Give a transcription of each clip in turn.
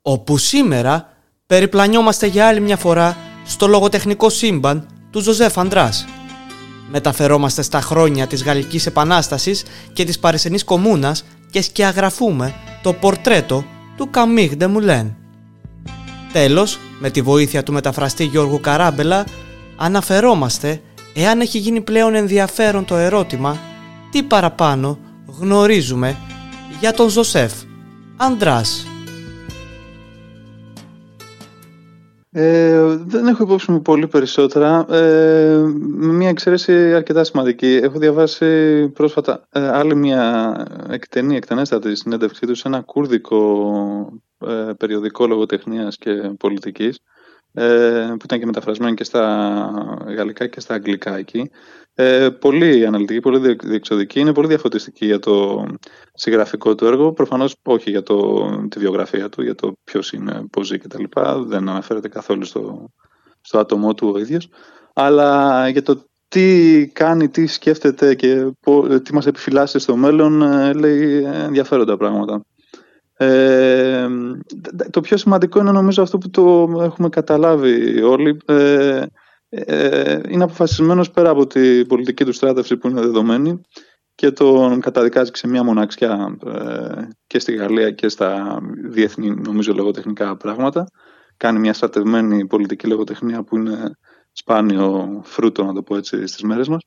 όπου σήμερα περιπλανιόμαστε για άλλη μια φορά στο λογοτεχνικό σύμπαν του Ζωζέφ Αντράς. Μεταφερόμαστε στα χρόνια της Γαλλικής Επανάστασης και της Παρισινής Κομμούνας και σκιαγραφούμε το πορτρέτο του Καμίγ ντε Μουλέν. Τέλος, με τη βοήθεια του μεταφραστή Γιώργου Καράμπελα, αναφερόμαστε εάν έχει γίνει πλέον ενδιαφέρον το ερώτημα τι παραπάνω γνωρίζουμε για τον Ζωζέφ Αντράς. Δεν έχω υπόψη μου πολύ περισσότερα, με μια εξαίρεση αρκετά σημαντική. Έχω διαβάσει πρόσφατα άλλη μια εκτενέστατη συνέντευξή του σε ένα κουρδικό περιοδικό λογοτεχνίας και πολιτικής, που ήταν και μεταφρασμένο και στα γαλλικά και στα αγγλικά εκεί. Πολύ αναλυτική, πολύ διεξοδική, είναι πολύ διαφωτιστική για το συγγραφικό του έργο. Προφανώς όχι για τη βιογραφία του, για το ποιος είναι, πώς ζει κτλ. Δεν αναφέρεται καθόλου στο άτομό του ο ίδιος, αλλά για το τι κάνει, τι σκέφτεται και τι μας επιφυλάσσει στο μέλλον, λέει ενδιαφέροντα πράγματα. Το πιο σημαντικό είναι, νομίζω, αυτό που το έχουμε καταλάβει όλοι. Είναι αποφασισμένος πέρα από την πολιτική του στράτευση που είναι δεδομένη και τον καταδικάζει σε μια μοναξιά και στη Γαλλία και στα διεθνή, νομίζω, λογοτεχνικά πράγματα. Κάνει μια στρατευμένη πολιτική λογοτεχνία που είναι σπάνιο φρούτο, να το πω έτσι, στις μέρες μας.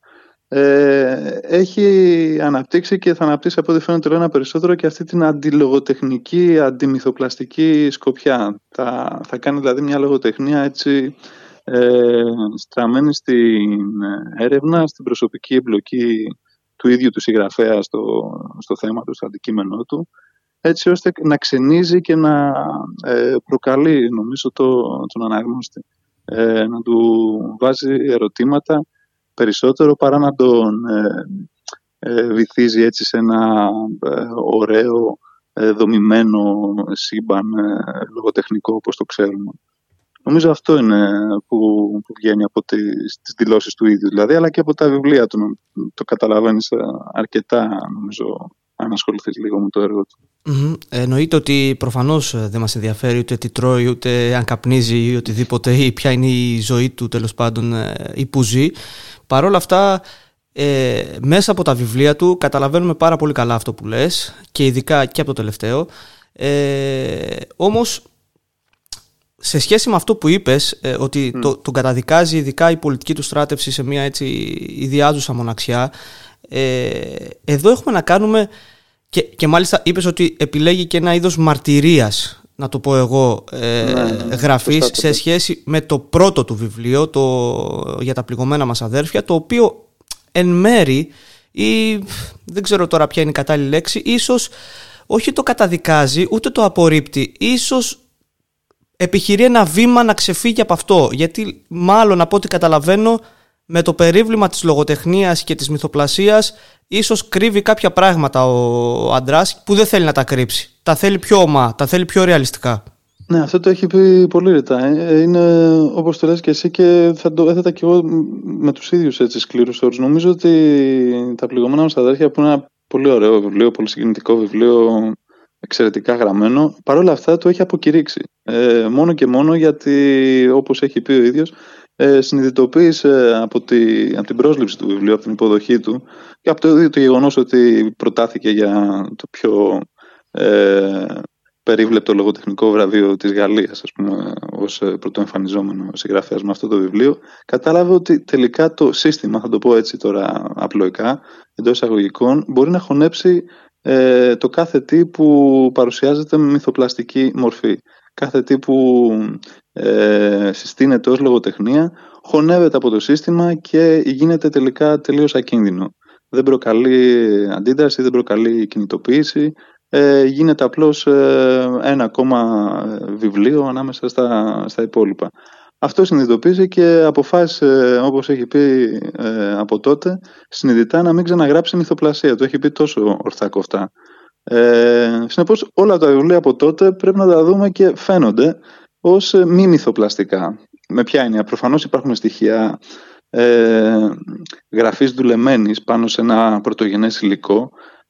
Έχει αναπτύξει και θα αναπτύξει, από ό,τι φαίνεται, όλο ένα περισσότερο και αυτή την αντιλογοτεχνική, αντιμυθοπλαστική σκοπιά. Θα κάνει δηλαδή μια λογοτεχνία έτσι, στραμμένη στην έρευνα, στην προσωπική εμπλοκή του ίδιου του συγγραφέα στο θέμα του, στο αντικείμενό του, έτσι ώστε να ξενίζει και να προκαλεί, νομίζω, τον αναγνώστη, να του βάζει ερωτήματα περισσότερο παρά να τον βυθίζει έτσι σε ένα ωραίο, δομημένο σύμπαν λογοτεχνικό όπως το ξέρουμε. Νομίζω αυτό είναι που βγαίνει από τις δηλώσεις του ίδιου, δηλαδή, αλλά και από τα βιβλία του. Το καταλαβαίνεις αρκετά, νομίζω, αν ασχοληθείς λίγο με το έργο του. Εννοείται ότι προφανώς δεν μας ενδιαφέρει ούτε τι τρώει, ούτε αν καπνίζει ή οτιδήποτε, ή ποια είναι η ζωή του, τέλος πάντων, ή που ζει. Παρ' όλα αυτά, μέσα από τα βιβλία του καταλαβαίνουμε πάρα πολύ καλά αυτό που λες, και ειδικά και από το τελευταίο. Όμως, σε σχέση με αυτό που είπες, ότι τον καταδικάζει ειδικά η πολιτική του στράτευση σε μια έτσι ιδιάζουσα μοναξιά, εδώ έχουμε να κάνουμε και μάλιστα είπες ότι επιλέγει και ένα είδος μαρτυρίας, να το πω εγώ, γραφής σε σχέση με το πρώτο του βιβλίο, για τα πληγωμένα μας αδέρφια, το οποίο εν μέρη, ή δεν ξέρω τώρα ποια είναι η κατάλληλη λέξη, ίσως όχι το καταδικάζει ούτε το απορρίπτει, ίσως επιχειρεί ένα βήμα να ξεφύγει από αυτό, γιατί μάλλον, από ό,τι καταλαβαίνω, με το περίβλημα της λογοτεχνίας και της μυθοπλασίας ίσως κρύβει κάποια πράγματα ο Αντράς που δεν θέλει να τα κρύψει. Τα θέλει πιο ομά, τα θέλει πιο ρεαλιστικά. Ναι, αυτό το έχει πει πολύ ρητά. Είναι όπως το λες και εσύ, και θα το έθετα και εγώ με τους ίδιους έτσι σκληρούς όρους. Νομίζω ότι τα πληγωμένα μας αδέρφια, που είναι ένα πολύ ωραίο βιβλίο, πολύ συγκινητικό βιβλίο, εξαιρετικά γραμμένο, παρόλα αυτά το έχει αποκηρύξει. Μόνο και μόνο γιατί, όπως έχει πει ο ίδιος, συνειδητοποίησε από την πρόσληψη του βιβλίου, από την υποδοχή του και από το ίδιο το γεγονός ότι προτάθηκε για το πιο περίβλεπτο λογοτεχνικό βραβείο της Γαλλίας, ας πούμε, ως πρωτοεμφανιζόμενο συγγραφέας με αυτό το βιβλίο, κατάλαβε ότι τελικά το σύστημα, θα το πω έτσι τώρα απλοϊκά, εντός εισαγωγικών, μπορεί να χωνέψει το κάθε τι που παρουσιάζεται με μυθοπλαστική μορφή. Κάθε τι που συστήνεται ως λογοτεχνία χωνεύεται από το σύστημα και γίνεται τελικά τελείως ακίνδυνο. Δεν προκαλεί αντίδραση, δεν προκαλεί κινητοποίηση, γίνεται απλώς ένα ακόμα βιβλίο ανάμεσα στα υπόλοιπα. Αυτό συνειδητοποίησε και αποφάσισε, όπως έχει πει από τότε, συνειδητά να μην ξαναγράψει μυθοπλασία. Το έχει πει τόσο ορθά κοφτά. Συνεπώς, όλα τα βιβλία από τότε πρέπει να τα δούμε και φαίνονται ως μη μυθοπλαστικά. Με ποια έννοια? Προφανώς υπάρχουν στοιχεία γραφής δουλεμένης πάνω σε ένα πρωτογενές υλικό,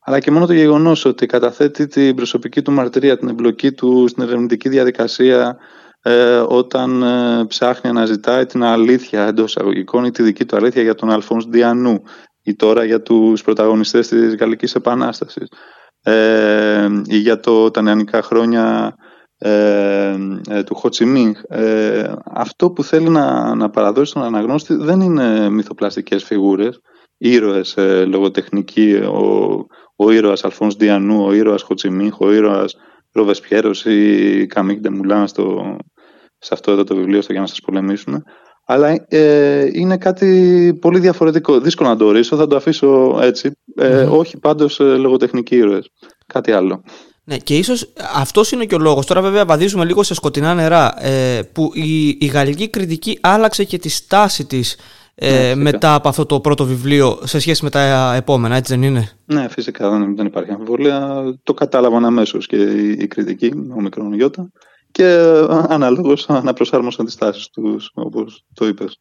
αλλά και μόνο το γεγονός ότι καταθέτει την προσωπική του μαρτυρία, την εμπλοκή του στην ερευνητική διαδικασία, όταν ψάχνει να ζητάει την αλήθεια εντός εισαγωγικών ή τη δική του αλήθεια για τον Αλφόνς Ντιανού ή τώρα για τους πρωταγωνιστές της Γαλλικής Επανάστασης ή για τα νεανικά χρόνια του Χοτσιμίνχ. Αυτό που θέλει να παραδώσει στον αναγνώστη δεν είναι μυθοπλαστικές φιγούρες, ήρωες λογοτεχνικοί, ο ήρωας Αλφόνς Ντιανού, ο ήρωας Χοτσιμίνχ, ο ήρωας Ροβεσπιέρος ή Καμίκ Ντεμουλάν σε αυτό εδώ το βιβλίο, στο «Για να σας πολεμήσουμε». Αλλά είναι κάτι πολύ διαφορετικό. Δύσκολο να το ορίσω, θα το αφήσω έτσι. Όχι πάντως λογοτεχνικοί ήρωες. Κάτι άλλο. Ναι, και ίσως αυτός είναι και ο λόγος. Τώρα βέβαια βαδίζουμε λίγο σε σκοτεινά νερά, που η γαλλική κριτική άλλαξε και τη στάση της μετά από αυτό το πρώτο βιβλίο σε σχέση με τα επόμενα, έτσι δεν είναι? Ναι, φυσικά δεν υπάρχει αμφιβολία. Το κατάλαβαν αμέσως και οι κριτικοί, ο μικρόν Ιώτα, και αναλόγως να προσάρμοσαν τις τάσεις τους, όπως το είπες.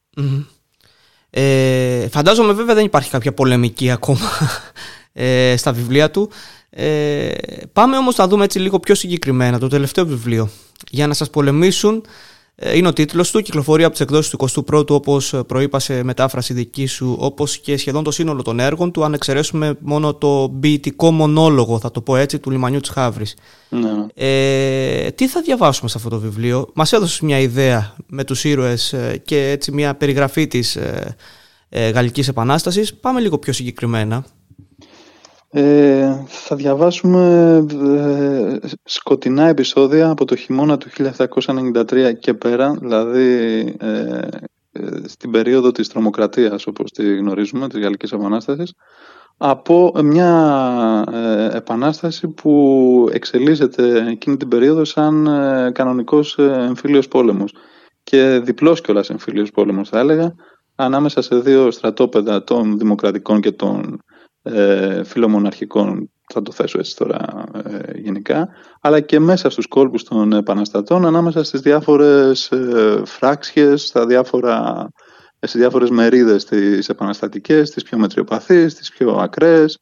Φαντάζομαι βέβαια δεν υπάρχει κάποια πολεμική ακόμα στα βιβλία του. Πάμε όμως να δούμε έτσι λίγο πιο συγκεκριμένα το τελευταίο βιβλίο. «Για να σας πολεμήσουν» είναι ο τίτλος του, κυκλοφορεί από τις εκδόσεις του 21ου, όπως προείπα σε μετάφραση δική σου, όπως και σχεδόν το σύνολο των έργων του, αν εξαιρέσουμε μόνο το ποιητικό μονόλογο, θα το πω έτσι, του Λιμανιού της Χαύρης. Τι θα διαβάσουμε σε αυτό το βιβλίο? Μας έδωσες μια ιδέα με τους ήρωες και έτσι μια περιγραφή της Γαλλικής Επανάστασης. Πάμε λίγο πιο συγκεκριμένα. Θα διαβάσουμε σκοτεινά επεισόδια από το χειμώνα του 1793 και πέρα, δηλαδή στην περίοδο της τρομοκρατίας, όπως τη γνωρίζουμε, της Γαλλικής Επανάστασης, από μια επανάσταση που εξελίσσεται εκείνη την περίοδο σαν κανονικός εμφύλιος πόλεμος, και διπλός κιόλας εμφύλιος πόλεμος θα έλεγα, ανάμεσα σε δύο στρατόπεδα, των δημοκρατικών και των φιλομοναρχικών, θα το θέσω έτσι τώρα γενικά, αλλά και μέσα στους κόλπους των επαναστατών, ανάμεσα στις διάφορες φράξιες, στις διάφορες μερίδες, τις επαναστατικές, τις πιο μετριοπαθείς, τις πιο ακραίες.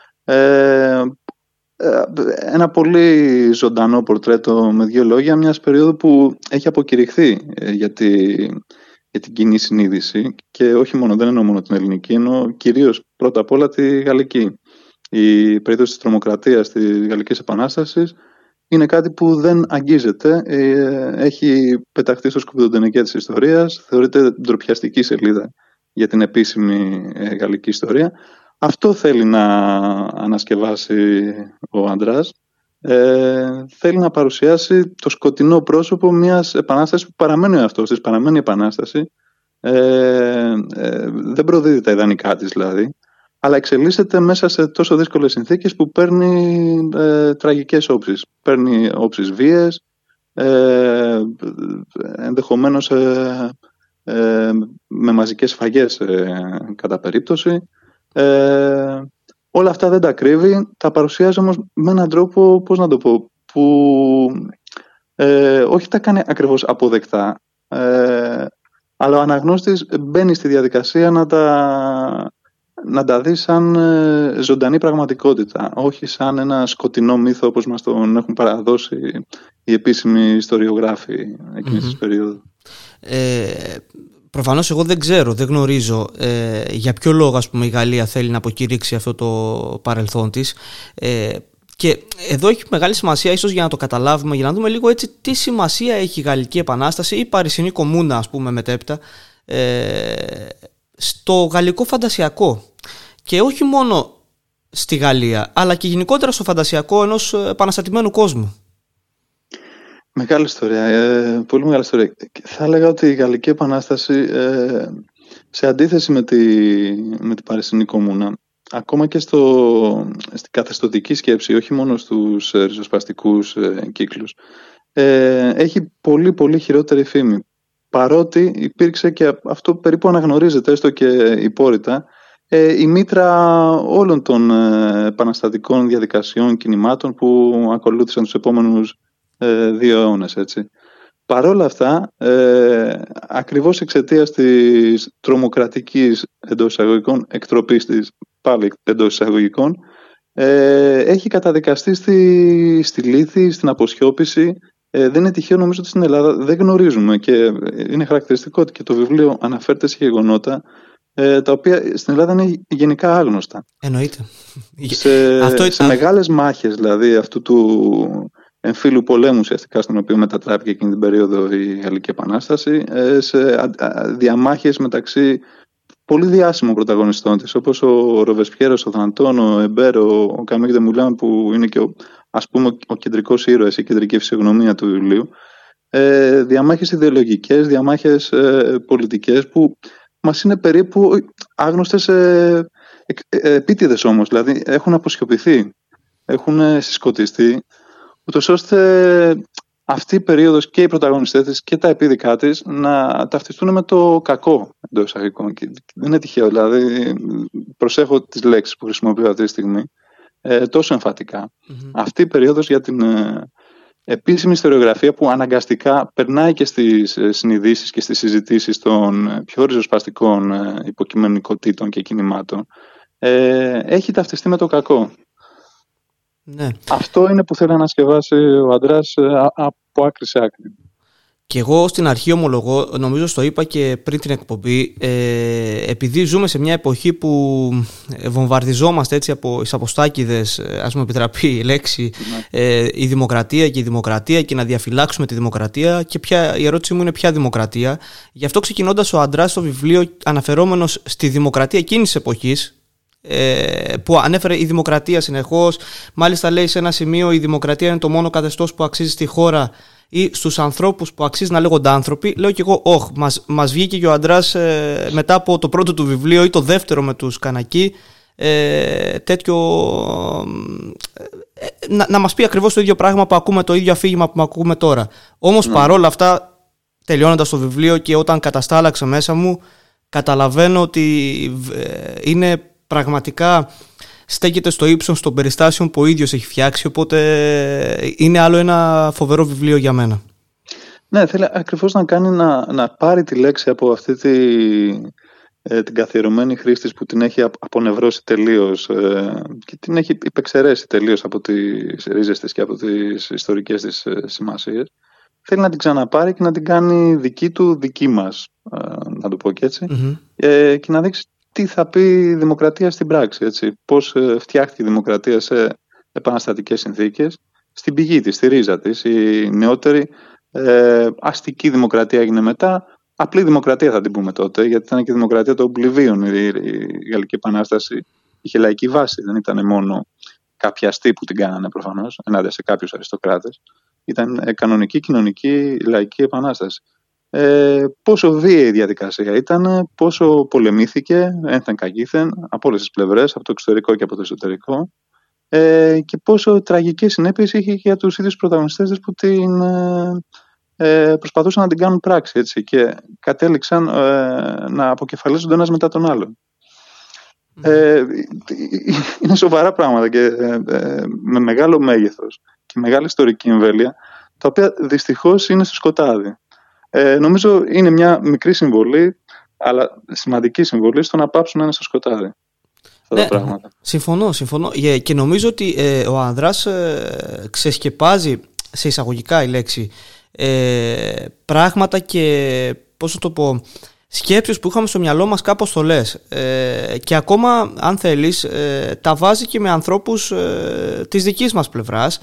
Ένα πολύ ζωντανό πορτρέτο, με δύο λόγια, μιας περίοδου που έχει αποκηρυχθεί για την κοινή συνείδηση, και όχι μόνο, δεν εννοώ μόνο την ελληνική, εννοώ κυρίως πρώτα απ' όλα τη γαλλική. Η περίπτωση της τρομοκρατίας της Γαλλικής Επανάστασης είναι κάτι που δεν αγγίζεται, έχει πεταχτεί στο σκουπιδοντενεκέ της ιστορίας, θεωρείται ντροπιαστική σελίδα για την επίσημη γαλλική ιστορία. Αυτό θέλει να ανασκευάσει ο Αντράς. Θέλει να παρουσιάσει το σκοτεινό πρόσωπο μιας επανάστασης που παραμένει ο εαυτός της, παραμένει η επανάσταση, δεν προδίδει τα ιδανικά της δηλαδή, αλλά εξελίσσεται μέσα σε τόσο δύσκολες συνθήκες που παίρνει τραγικές όψεις. Παίρνει όψεις βίες, ενδεχομένως με μαζικές σφαγές κατά περίπτωση. Όλα αυτά δεν τα κρύβει, τα παρουσιάζει όμως με έναν τρόπο, πώς να το πω, που όχι τα κάνει ακριβώς αποδεκτά, αλλά ο αναγνώστης μπαίνει στη διαδικασία να τα δει σαν ζωντανή πραγματικότητα, όχι σαν ένα σκοτεινό μύθο όπως μας τον έχουν παραδώσει οι επίσημοι ιστοριογράφοι εκείνης της περίοδου. Προφανώς εγώ δεν ξέρω, δεν γνωρίζω για ποιο λόγο, ας πούμε, η Γαλλία θέλει να αποκηρύξει αυτό το παρελθόν της, και εδώ έχει μεγάλη σημασία, ίσως για να το καταλάβουμε, για να δούμε λίγο έτσι τι σημασία έχει η Γαλλική Επανάσταση ή η Παρισινή Κομμούνα, ας πούμε, μετέπειτα, στο γαλλικό φαντασιακό, και όχι μόνο στη Γαλλία, αλλά και γενικότερα στο φαντασιακό ενός επαναστατημένου κόσμου. Μεγάλη ιστορία, πολύ μεγάλη ιστορία. Θα έλεγα ότι η Γαλλική Επανάσταση, σε αντίθεση με την Παρισινή Κομμούνα, ακόμα και στην καθεστωτική σκέψη, όχι μόνο στους ριζοσπαστικούς κύκλους, έχει πολύ πολύ χειρότερη φήμη. Παρότι υπήρξε, και αυτό περίπου αναγνωρίζεται έστω και υπόρρητα, η μήτρα όλων των επαναστατικών διαδικασιών, κινημάτων που ακολούθησαν τους επόμενους 2 αιώνες, έτσι. Παρόλα αυτά, ακριβώς εξαιτίας της τρομοκρατικής εντός εισαγωγικών εκτροπής της, πάλι εντός εισαγωγικών, έχει καταδικαστεί στη λύθη, στην αποσιώπηση. Δεν είναι τυχαίο, νομίζω ότι στην Ελλάδα δεν γνωρίζουμε, και είναι χαρακτηριστικό ότι και το βιβλίο αναφέρεται σε γεγονότα τα οποία στην Ελλάδα είναι γενικά άγνωστα. Εννοείται. Σε μεγάλες μάχες, δηλαδή αυτού του εμφύλου πολέμου ουσιαστικά, στον οποίο μετατράπηκε εκείνη την περίοδο η Γαλλική Επανάσταση, σε διαμάχες μεταξύ πολύ διάσημων πρωταγωνιστών της, όπως ο Ροβεσπιέρος, ο Δαντών, ο Εμπέρ, ο Καμίγ ντε Μουλάν, που είναι και ο κεντρικός ήρωας, η κεντρική φυσιογνωμία του βιβλίου. Διαμάχες ιδεολογικές, διαμάχες πολιτικές που μας είναι περίπου άγνωστες, επίτηδες όμως, δηλαδή έχουν αποσιωπηθεί, έχουν συσκοτιστεί, ούτως ώστε αυτή η περίοδος και οι πρωταγωνιστές της και τα επίδικά της να ταυτιστούν με το κακό, εντός εισαγωγικών. Δεν είναι τυχαίο, δηλαδή προσέχω τις λέξεις που χρησιμοποιώ αυτή τη στιγμή τόσο εμφατικά. Αυτή η περίοδος για την επίσημη ιστοριογραφία, που αναγκαστικά περνάει και στις συνειδήσεις και στις συζητήσεις των πιο ριζοσπαστικών υποκειμενικοτήτων και κινημάτων, έχει ταυτιστεί με το κακό. Ναι. Αυτό είναι που θέλει να ανασκευάσει ο Αντράς από άκρη σε άκρη. Και εγώ στην αρχή ομολογώ, νομίζω στο είπα και πριν την εκπομπή, επειδή ζούμε σε μια εποχή που βομβαρδιζόμαστε έτσι από εισαποστάκηδες, ας μου επιτραπεί η λέξη, η δημοκρατία και να διαφυλάξουμε τη δημοκρατία, και η ερώτηση μου είναι ποια δημοκρατία. Γι' αυτό, ξεκινώντας ο Αντράς στο βιβλίο, αναφερόμενος στη δημοκρατία εκείνης της εποχής, που ανέφερε η δημοκρατία συνεχώς, μάλιστα λέει σε ένα σημείο η δημοκρατία είναι το μόνο καθεστώς που αξίζει στη χώρα ή στους ανθρώπους που αξίζει να λέγονται άνθρωποι. Λέω κι εγώ, μας βγήκε και ο Αντράς μετά από το πρώτο του βιβλίο ή το δεύτερο με τους Κανακί, τέτοιο, να μας πει ακριβώς το ίδιο πράγμα που ακούμε, το ίδιο αφήγημα που ακούμε τώρα. Όμως παρόλα αυτά, τελειώνοντας το βιβλίο και όταν καταστάλαξε μέσα μου, καταλαβαίνω ότι είναι πραγματικά, στέκεται στο ύψος των περιστάσεων που ο ίδιος έχει φτιάξει, οπότε είναι άλλο ένα φοβερό βιβλίο για μένα. Ναι, θέλει ακριβώς να πάρει τη λέξη από αυτή την καθιερωμένη χρήση της, που την έχει απονευρώσει τελείως και την έχει υπεξαιρέσει τελείως από τις ρίζες της και από τις ιστορικές της σημασίες. Θέλει να την ξαναπάρει και να την κάνει δική μας, να το πω και έτσι, και να δείξει τι θα πει η δημοκρατία στην πράξη, έτσι. Πώς φτιάχτηκε η δημοκρατία σε επαναστατικές συνθήκες, στην πηγή της, στη ρίζα της. Η νεότερη αστική δημοκρατία έγινε μετά, απλή δημοκρατία θα την πούμε τότε, γιατί ήταν και η δημοκρατία των πληβίων. Η Γαλλική Επανάσταση είχε λαϊκή βάση, δεν ήταν μόνο κάποιοι αστεί που την κάνανε προφανώς, ενάντια σε κάποιους αριστοκράτες. Ήταν κανονική, κοινωνική, λαϊκή επανάσταση. Πόσο βίαιη η διαδικασία ήταν, πόσο πολεμήθηκε ένθεν καγήθεν από όλες τις πλευρές, από το εξωτερικό και από το εσωτερικό, και πόσο τραγικές συνέπειες είχε και για τους ίδιους πρωταγωνιστές που την προσπαθούσαν να την κάνουν πράξη, έτσι, και κατέληξαν να αποκεφαλίζονται ένας μετά τον άλλον. Είναι σοβαρά πράγματα και με μεγάλο μέγεθος και μεγάλη ιστορική εμβέλεια, τα οποία δυστυχώς είναι στο σκοτάδι. Νομίζω είναι μια μικρή συμβολή, αλλά σημαντική συμβολή στο να πάψουν να είναι στο σκοτάδι αυτά τα πράγματα. Συμφωνώ. Και νομίζω ότι ο Ανδράς ξεσκεπάζει, σε εισαγωγικά η λέξη, πράγματα και, πώς θα το πω, σκέψεις που είχαμε στο μυαλό μας κάπως το λες, και ακόμα, αν θέλεις, τα βάζει και με ανθρώπους της δικής μας πλευράς,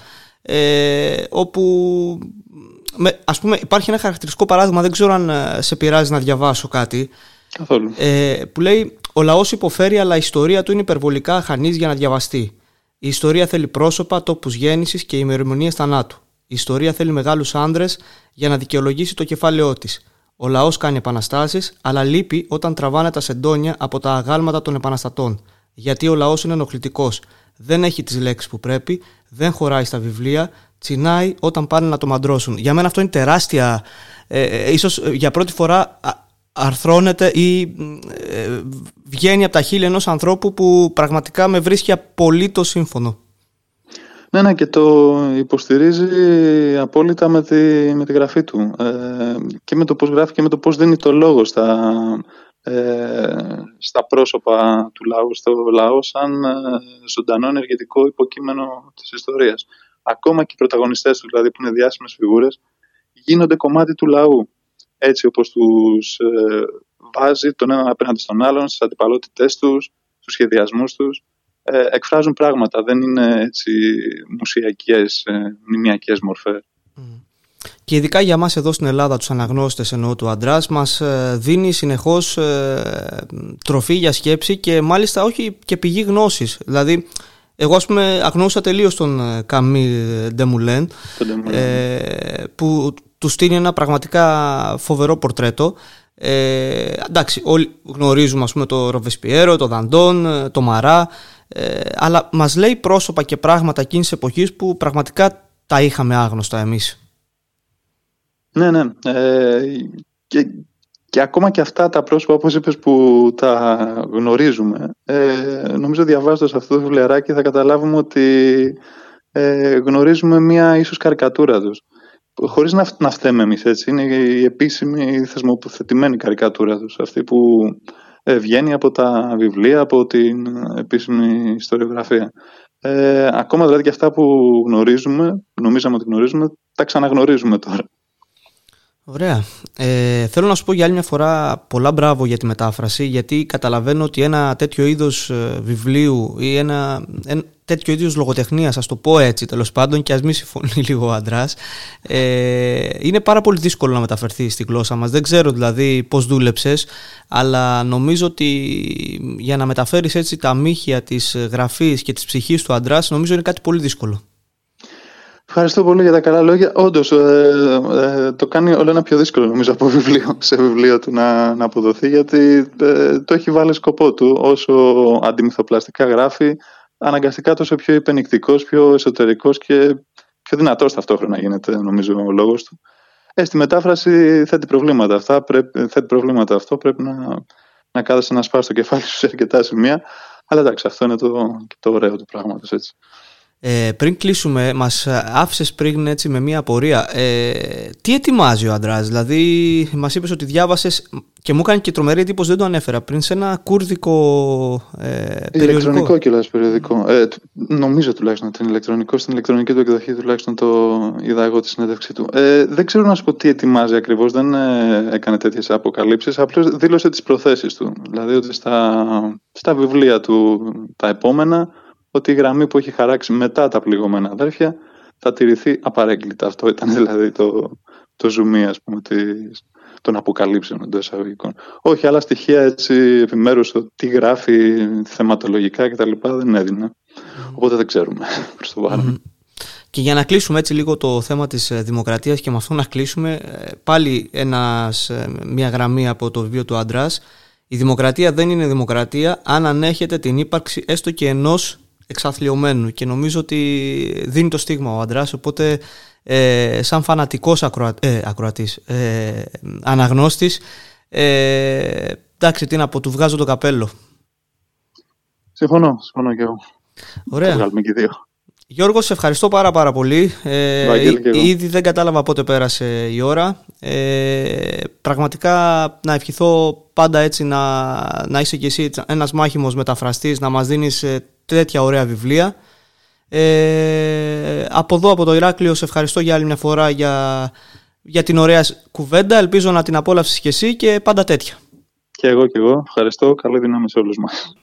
όπου ας πούμε υπάρχει ένα χαρακτηριστικό παράδειγμα, δεν ξέρω αν σε πειράζει να διαβάσω κάτι. Καθόλου. Που λέει: ο λαός υποφέρει, αλλά η ιστορία του είναι υπερβολικά αχανής για να διαβαστεί. Η ιστορία θέλει πρόσωπα, τόπους γέννησης και ημερομηνίες θανάτου. Η ιστορία θέλει μεγάλους άνδρες για να δικαιολογήσει το κεφάλαιό της. Ο λαός κάνει επαναστάσεις, αλλά λείπει όταν τραβάνε τα σεντόνια από τα αγάλματα των επαναστατών. Γιατί ο λαός είναι ενοχλητικός. Δεν έχει τις λέξεις που πρέπει, δεν χωράει στα βιβλία, τσινάει όταν πάνε να το μαντρώσουν. Για μένα αυτό είναι τεράστια. Ίσως για πρώτη φορά αρθρώνεται ή βγαίνει από τα χείλη ενός ανθρώπου που πραγματικά με βρίσκει απολύτως σύμφωνο. Ναι, και το υποστηρίζει απόλυτα με τη γραφή του, και με το πώς γράφει και με το πώς δίνει το λόγο στα πρόσωπα του λαού, στο λαό σαν ζωντανό ενεργητικό υποκείμενο της ιστορίας. Ακόμα και οι πρωταγωνιστές του, δηλαδή που είναι διάσημες φιγούρες, γίνονται κομμάτι του λαού. Έτσι όπως τους βάζει τον έναν απέναντι στον άλλον, στις αντιπαλότητές τους, στους σχεδιασμούς τους. Εκφράζουν πράγματα, δεν είναι έτσι μουσιακές, μνημιακές μορφές. Και ειδικά για μας εδώ στην Ελλάδα, τους αναγνώστες εννοώ του Αντράς, μας δίνει συνεχώς τροφή για σκέψη και μάλιστα όχι και πηγή γνώσης. Δηλαδή, εγώ ας πούμε αγνώρισα τελείως τον Καμί Ντεμουλέν, που του στείλει ένα πραγματικά φοβερό πορτρέτο. Εντάξει, όλοι γνωρίζουμε ας πούμε το Ροβεσπιέρο, το Δαντόν, το Μαρά, αλλά μας λέει πρόσωπα και πράγματα εκείνης της εποχής που πραγματικά τα είχαμε άγνωστα εμείς. Ναι. Και ακόμα και αυτά τα πρόσωπα, όπως είπες, που τα γνωρίζουμε, νομίζω διαβάζοντας αυτό το βιβλιαράκι θα καταλάβουμε ότι γνωρίζουμε μια ίσως καρικατούρα τους. Χωρίς να φταίμε εμείς, έτσι. Είναι η επίσημη θεσμοθετημένη καρικατούρα τους. Αυτή που βγαίνει από τα βιβλία, από την επίσημη ιστοριογραφία. Ακόμα δηλαδή και αυτά που νομίζαμε ότι γνωρίζουμε, τα ξαναγνωρίζουμε τώρα. Ωραία. Θέλω να σου πω για άλλη μια φορά πολλά μπράβο για τη μετάφραση, γιατί καταλαβαίνω ότι ένα τέτοιο είδος βιβλίου ή ένα τέτοιο είδος λογοτεχνίας, ας το πω έτσι τέλος πάντων, και ας μην συμφωνεί λίγο ο Αντράς, είναι πάρα πολύ δύσκολο να μεταφερθεί στη γλώσσα μας. Δεν ξέρω δηλαδή πώς δούλεψες, αλλά νομίζω ότι για να μεταφέρεις έτσι τα μύχια της γραφής και της ψυχής του Αντράς, νομίζω είναι κάτι πολύ δύσκολο. Ευχαριστώ πολύ για τα καλά λόγια. Όντως, το κάνει όλο ένα πιο δύσκολο νομίζω από σε βιβλίο του να αποδοθεί, γιατί το έχει βάλει σκοπό του. Όσο αντιμυθοπλαστικά γράφει, αναγκαστικά τόσο πιο υπενικτικός, πιο εσωτερικός και πιο δυνατός ταυτόχρονα γίνεται, νομίζω, ο λόγος του. Στη μετάφραση θέτει προβλήματα αυτό. Πρέπει να κάθεσαι να σπάς το κεφάλι σου σε αρκετά σημεία. Αλλά εντάξει, αυτό είναι το ωραίο του πράγματος, έτσι. Πριν κλείσουμε, μας άφησες πριν έτσι με μια απορία. Τι ετοιμάζει ο Αντράς? Δηλαδή μας είπες ότι διάβασες και μου έκανε και τρομερή εντύπωση, δεν το ανέφερα πριν, σε ένα κούρδικο περιοδικό. Ηλεκτρονικό κιόλας περιοδικό. Νομίζω τουλάχιστον ότι είναι ηλεκτρονικό. Στην ηλεκτρονική του εκδοχή τουλάχιστον το είδα εγώ τη συνέντευξή του. Δεν ξέρω να σου πω τι ετοιμάζει ακριβώς. Δεν έκανε τέτοιες αποκαλύψεις. Απλώς δήλωσε τις προθέσεις του. Δηλαδή ότι στα βιβλία του τα επόμενα, ότι η γραμμή που έχει χαράξει μετά τα πληγωμένα αδέρφια θα τηρηθεί απαρέγκλητα. Αυτό ήταν δηλαδή το ζουμί, ας πούμε, των αποκαλύψεων εντός εισαγωγικών. Όχι, άλλα στοιχεία έτσι επιμέρους, το τι γράφει θεματολογικά κτλ. Δεν έδινε. Οπότε δεν ξέρουμε προς το παρόν. Και για να κλείσουμε έτσι λίγο το θέμα της δημοκρατίας και με αυτό να κλείσουμε, πάλι μια γραμμή από το βιβλίο του Αντράς. Η δημοκρατία δεν είναι δημοκρατία αν ανέχεται την ύπαρξη έστω και ενός εξαθλιωμένου, και νομίζω ότι δίνει το στίγμα ο Αντράς, οπότε σαν φανατικός ακροατής, αναγνώστης, εντάξει, τι να πω, του βγάζω το καπέλο. Συμφωνώ και εγώ. Ωραία. Θα βγάλουμε και δύο. Γιώργο, σε ευχαριστώ πάρα πολύ. Ήδη δεν κατάλαβα πότε πέρασε η ώρα. Πραγματικά να ευχηθώ πάντα έτσι να είσαι κι εσύ ένας μάχημος μεταφραστής, να μας δίνεις τέτοια ωραία βιβλία. Από εδώ, από το Ηράκλειο, σε ευχαριστώ για άλλη μια φορά για την ωραία κουβέντα. Ελπίζω να την απόλαυσες κι εσύ και πάντα τέτοια. Και εγώ. Ευχαριστώ. Καλή δύναμη σε όλους μας.